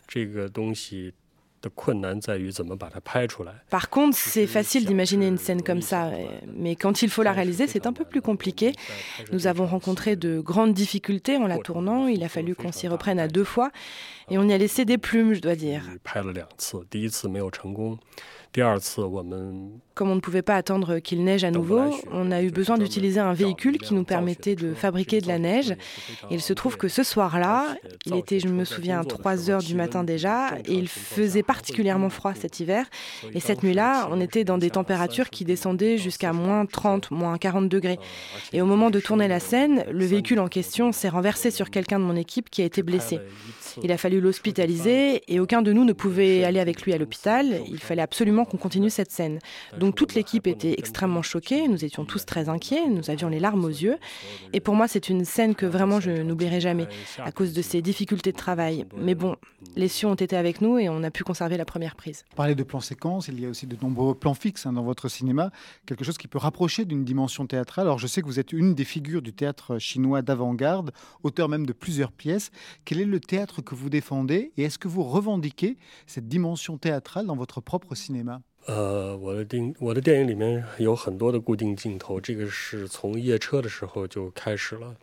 Par contre, c'est facile d'imaginer une scène comme ça, mais quand il faut la réaliser, c'est un peu plus compliqué. Nous avons rencontré de grandes difficultés en la tournant, il a fallu qu'on s'y reprenne à deux fois, et on y a laissé des plumes, je dois dire. Comme on ne pouvait pas attendre qu'il neige à nouveau, on a eu besoin d'utiliser un véhicule qui nous permettait de fabriquer de la neige. Et il se trouve que ce soir-là, il était, je me souviens, trois heures du matin déjà, et il faisait particulièrement froid cet hiver. Et cette nuit-là, on était dans des températures qui descendaient jusqu'à moins trente, moins quarante degrés. Et au moment de tourner la scène, le véhicule en question s'est renversé sur quelqu'un de mon équipe qui a été blessé. Il a fallu l'hospitaliser et aucun de nous ne pouvait aller avec lui à l'hôpital. Il fallait absolument qu'on continue cette scène. Donc toute l'équipe était extrêmement choquée, nous étions tous très inquiets, nous avions les larmes aux yeux. Et pour moi, c'est une scène que vraiment je n'oublierai jamais à cause de ces difficultés de travail. Mais bon, les cieux ont été avec nous et on a pu conserver la première prise. Parler de plans séquences, il y a aussi de nombreux plans fixes hein, dans votre cinéma, quelque chose qui peut rapprocher d'une dimension théâtrale. Alors je sais que vous êtes une des figures du théâtre chinois d'avant-garde, auteur même de plusieurs pièces. Quel est le théâtre que vous défendez et est-ce que vous revendiquez cette dimension théâtrale dans votre propre cinéma ? 呃，我的电我的电影里面有很多的固定镜头，这个是从夜车的时候就开始了。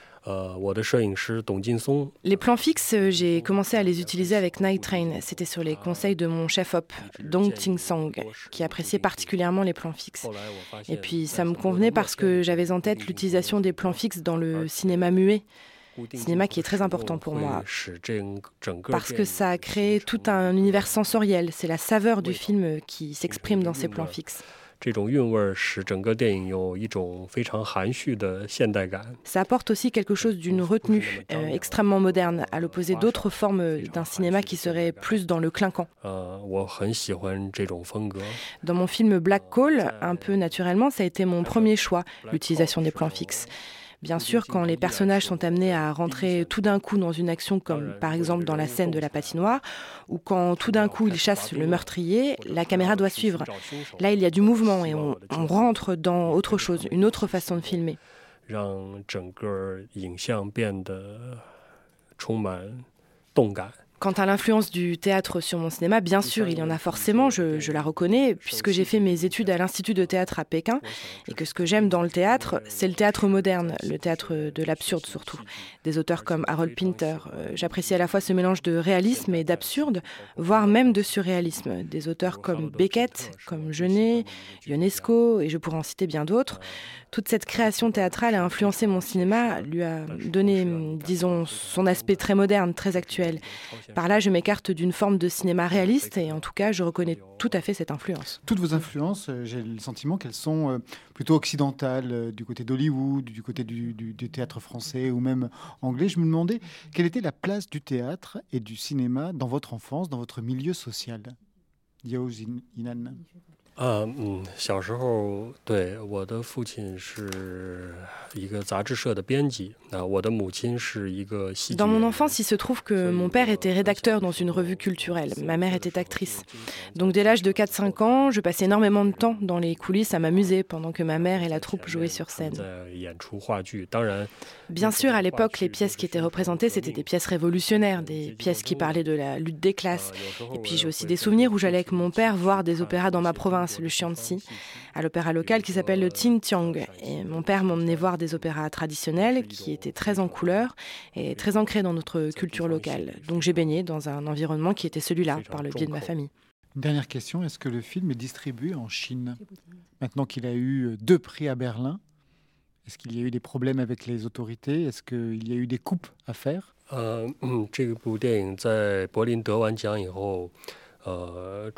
Les plans fixes, j'ai commencé à les utiliser avec Night Train. C'était sur les conseils de mon chef-op, Dong Ting-song, qui appréciait particulièrement les plans fixes. Et puis ça me convenait parce que j'avais en tête l'utilisation des plans fixes dans le cinéma muet. Cinéma qui est très important pour moi, parce que ça a créé tout un univers sensoriel. C'est la saveur du film qui s'exprime dans ces plans fixes. Ça apporte aussi quelque chose d'une retenue euh, extrêmement moderne, à l'opposé d'autres formes d'un cinéma qui serait plus dans le clinquant. Dans mon film Black Call, un peu naturellement, ça a été mon premier choix, l'utilisation des plans fixes. Bien sûr, quand les personnages sont amenés à rentrer tout d'un coup dans une action, comme par exemple dans la scène de la patinoire, ou quand tout d'un coup ils chassent le meurtrier, la caméra doit suivre. Là, il y a du mouvement et on, on rentre dans autre chose, une autre façon de filmer. Quant à l'influence du théâtre sur mon cinéma, bien sûr, il y en a forcément, je, je la reconnais, puisque j'ai fait mes études à l'Institut de théâtre à Pékin, et que ce que j'aime dans le théâtre, c'est le théâtre moderne, le théâtre de l'absurde surtout. Des auteurs comme Harold Pinter. J'apprécie à la fois ce mélange de réalisme et d'absurde, voire même de surréalisme. Des auteurs comme Beckett, comme Genet, Ionesco, et je pourrais en citer bien d'autres. Toute cette création théâtrale a influencé mon cinéma, lui a donné, disons, son aspect très moderne, très actuel. Par là, je m'écarte d'une forme de cinéma réaliste et en tout cas, je reconnais tout à fait cette influence. Toutes vos influences, j'ai le sentiment qu'elles sont plutôt occidentales, du côté d'Hollywood, du côté du, du, du théâtre français ou même anglais. Je me demandais quelle était la place du théâtre et du cinéma dans votre enfance, dans votre milieu social. Yao Yinan. 啊，嗯，小时候，对，我的父亲是一个杂志社的编辑，啊，我的母亲是一个戏剧。 Dans mon enfance, il se trouve que mon père était rédacteur dans une revue culturelle. Ma mère était actrice. Donc dès l'âge de quatre cinq ans, je passais énormément de temps dans les coulisses à m'amuser pendant que ma mère et la troupe jouaient sur scène. Bien sûr, à l'époque, les pièces qui étaient représentées, c'était des pièces révolutionnaires, des pièces qui parlaient de la lutte des classes. Et puis j'ai aussi des souvenirs où j'allais avec mon père voir des opéras dans ma province, le Xianxi, à l'opéra local qui s'appelle le Tintiang. Et mon père m'emmenait voir des opéras traditionnels qui étaient très en couleur et très ancrés dans notre culture locale. Donc j'ai baigné dans un environnement qui était celui-là, par le biais de ma famille. Une dernière question, est-ce que le film est distribué en Chine ? Maintenant qu'il a eu deux prix à Berlin, est-ce qu'il y a eu des problèmes avec les autorités ? Est-ce qu'il y a eu des coupes à faire ? euh, 这部电影在柏林得完奖以后 Euh,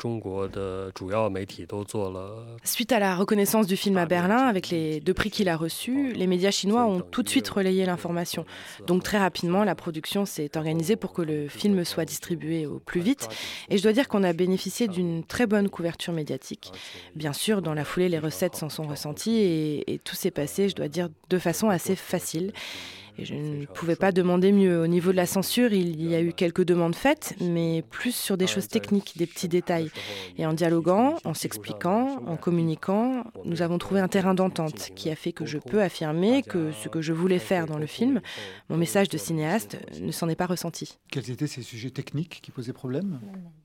Suite à la reconnaissance du film à Berlin, avec les deux prix qu'il a reçus, les médias chinois ont tout de suite relayé l'information. Donc très rapidement, la production s'est organisée pour que le film soit distribué au plus vite. Et je dois dire qu'on a bénéficié d'une très bonne couverture médiatique. Bien sûr, dans la foulée, les recettes s'en sont ressenties et, et tout s'est passé, je dois dire, de façon assez facile. Et je ne pouvais pas demander mieux. Au niveau de la censure, il y a eu quelques demandes faites, mais plus sur des choses techniques, des petits détails. Et en dialoguant, en s'expliquant, en communiquant, nous avons trouvé un terrain d'entente qui a fait que je peux affirmer que ce que je voulais faire dans le film, mon message de cinéaste, ne s'en est pas ressenti. Quels étaient ces sujets techniques qui posaient problème ?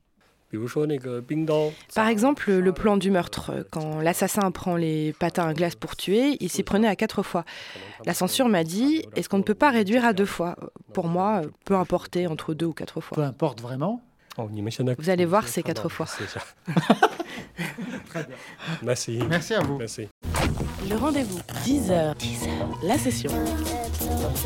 Par exemple, le plan du meurtre. Quand l'assassin prend les patins à glace pour tuer, il s'y prenait à quatre fois. La censure m'a dit, est-ce qu'on ne peut pas réduire à deux fois ? Pour moi, peu importe, entre deux ou quatre fois. Peu importe vraiment ? Vous allez voir, c'est quatre fois. Très bien. Merci. Merci à vous. Merci. Le rendez-vous, dix heures. dix heures, la session.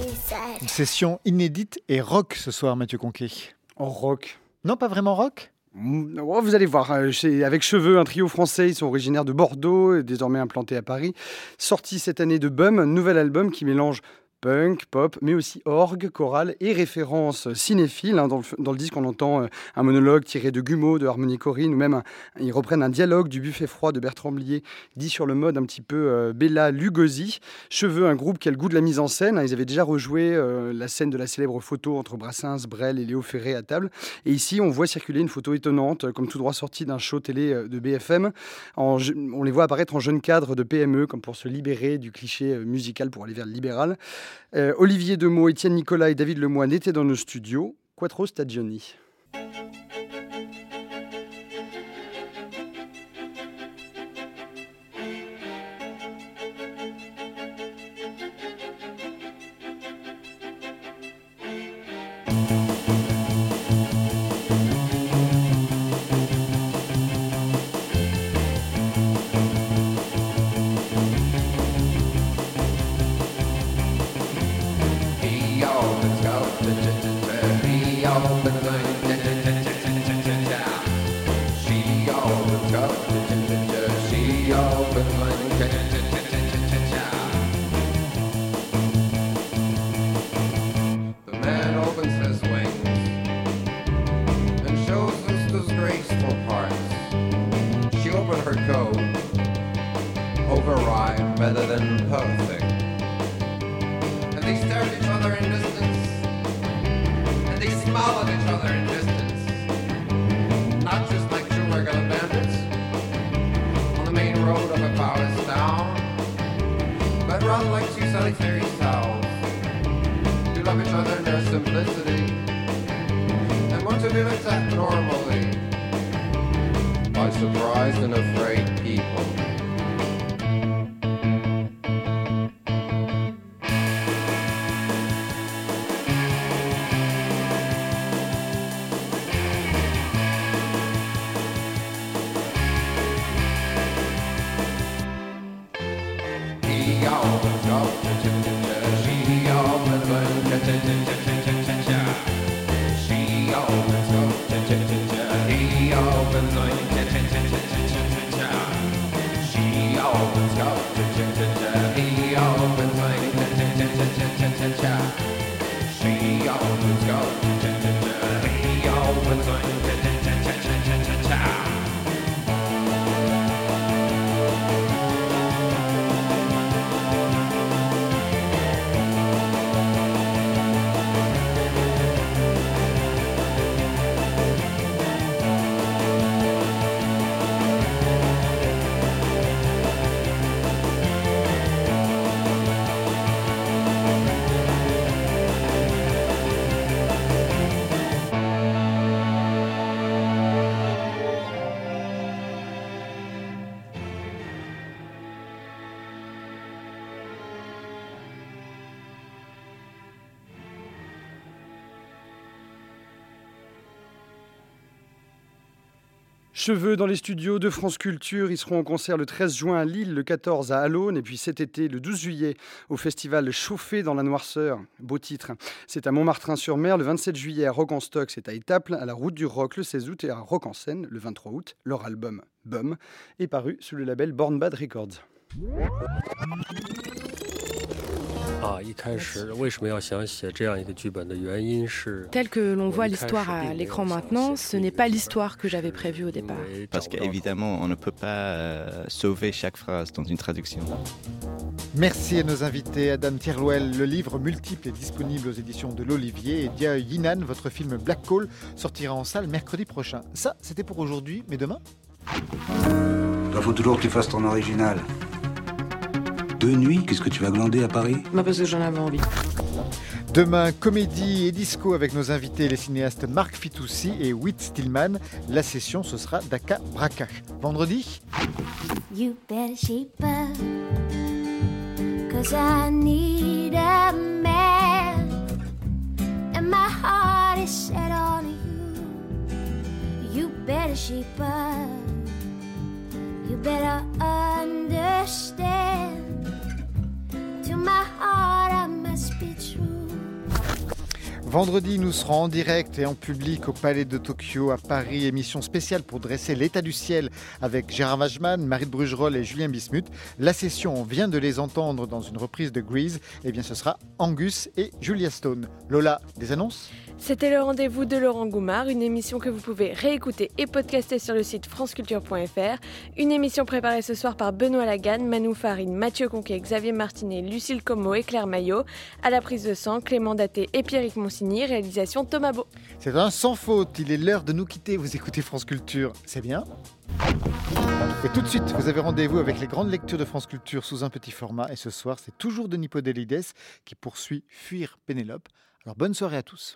Une session inédite et rock ce soir, Mathieu Conquet. En rock ? Non, pas vraiment rock ? Oh, vous allez voir, avec Cheveux, un trio français, ils sont originaires de Bordeaux, désormais implantés à Paris. Sorti cette année de Bum, un nouvel album qui mélange punk, pop, mais aussi orgue, chorale et références cinéphiles. Hein. Dans, le, dans le disque, on entend euh, un monologue tiré de Gumeau, de Harmonie Corinne, ou même un, ils reprennent un dialogue du Buffet froid de Bertrand Blier, dit sur le mode un petit peu euh, Bella Lugosi. Cheveux, un groupe qui a le goût de la mise en scène. Hein. Ils avaient déjà rejoué euh, la scène de la célèbre photo entre Brassens, Brel et Léo Ferré à table. Et ici, on voit circuler une photo étonnante, comme tout droit sortie d'un show télé euh, de B F M. En, on les voit apparaître en jeune cadre de P M E, comme pour se libérer du cliché euh, musical pour aller vers le libéral. Euh, Olivier Demeaux, Étienne Nicolas et David Lemoine étaient dans nos studios. Quattro Stagioni. Cheveux dans les studios de France Culture. Ils seront en concert le treize juin à Lille, le quatorze à Alonne et puis cet été, le douze juillet, au festival Chauffé dans la Noirceur. Beau titre. C'est à Montmartin-sur-Mer. Le vingt-sept juillet à Rock-en-Stock, c'est à Étaples, à la Route du Rock le seize août et à Rock en Seine le vingt-trois août. Leur album Bum est paru sous le label Born Bad Records. Tel que l'on voit l'histoire à l'écran maintenant, ce n'est pas l'histoire que j'avais prévue au départ. Parce qu'évidemment, on ne peut pas euh, sauver chaque phrase dans une traduction. Merci à nos invités. Adam Tyrwell, le livre Multiple est disponible aux éditions de l'Olivier. Et Dia Yinan, votre film Black Call, sortira en salle mercredi prochain. Ça, c'était pour aujourd'hui, mais demain ? Il faut toujours que tu fasses ton original. Deux nuits, qu'est-ce que tu vas glander à Paris ? Bah parce que j'en avais envie. Demain, comédie et disco avec nos invités, les cinéastes Marc Fitoussi et Whit Stillman. La session, ce sera Daka Braka. Vendredi ? You better shape up, 'cause I need a man, and my heart is set on you. You better shape up, you better understand. To my heart I must be true. Vendredi, nous serons en direct et en public au Palais de Tokyo à Paris. Émission spéciale pour dresser l'état du ciel avec Gérard Wajman, Marie de Brugerolles et Julien Bismuth. La session, on vient de les entendre dans une reprise de Grease. Eh bien, ce sera Angus et Julia Stone. Lola, des annonces ? C'était le rendez-vous de Laurent Goumard, une émission que vous pouvez réécouter et podcaster sur le site franceculture point f r. Une émission préparée ce soir par Benoît Laganne, Manou Farine, Mathieu Conquet, Xavier Martinet, Lucille Como et Claire Maillot. À la prise de sang, Clément Daté et Pierrick Monsigny. Réalisation Thomas Beau. C'est un sans faute, il est l'heure de nous quitter. Vous écoutez France Culture, c'est bien ? Et tout de suite, vous avez rendez-vous avec les grandes lectures de France Culture sous un petit format. Et ce soir, c'est toujours Denis Podalides qui poursuit Fuir Pénélope. Alors bonne soirée à tous.